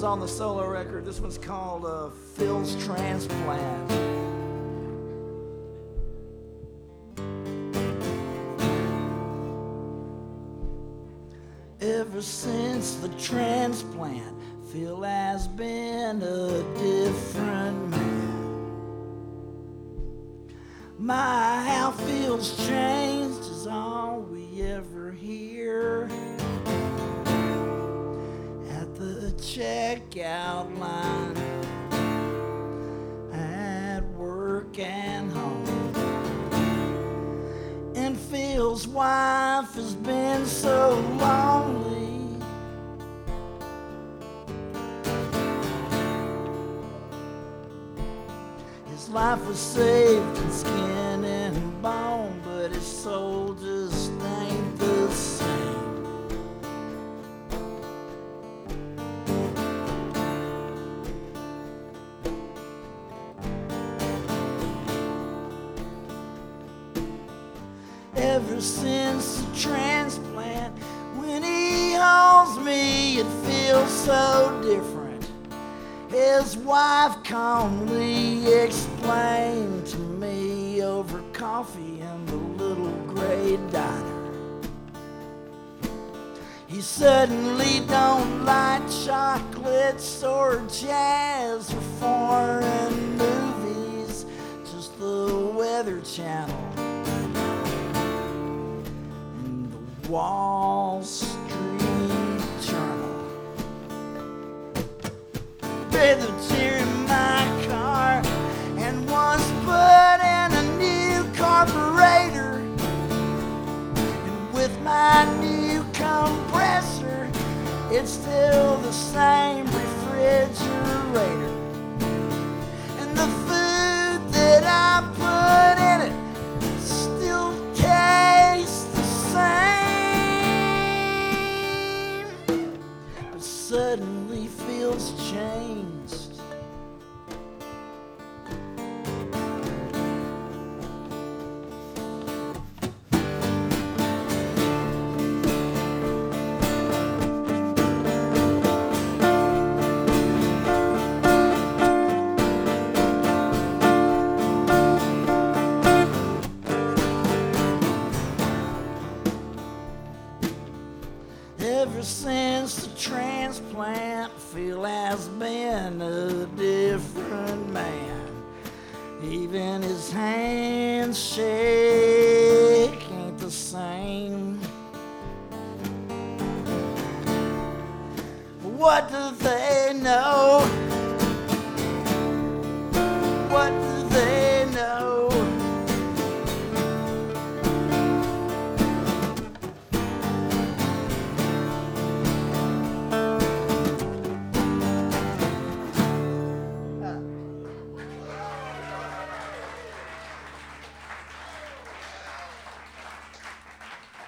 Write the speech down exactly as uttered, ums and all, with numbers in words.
was on the solo record. This one's called uh, Phil's Transplant. Ever since the transplant, Phil has been a different man. My how Phil's changed is all we ever hear. At the checkout line, at work and home. And Phil's wife has been so lonely. His life was saved in skin and bone, but his soul just ain't the same. Ever since the transplant, when he holds me, it feels so different. His wife calmly explained to me over coffee in the little gray diner. He suddenly don't like chocolates or jazz or foreign movies, just the Weather Channel and the Wall Street Journal. The tear in my car and was put in a new carburetor, and with my new compressor it's still the same refrigerator, and the food that I put in it still tastes the same, but suddenly feels changed. Ever since the transplant, Phil has been a different man. Even his handshake ain't the same. What do they know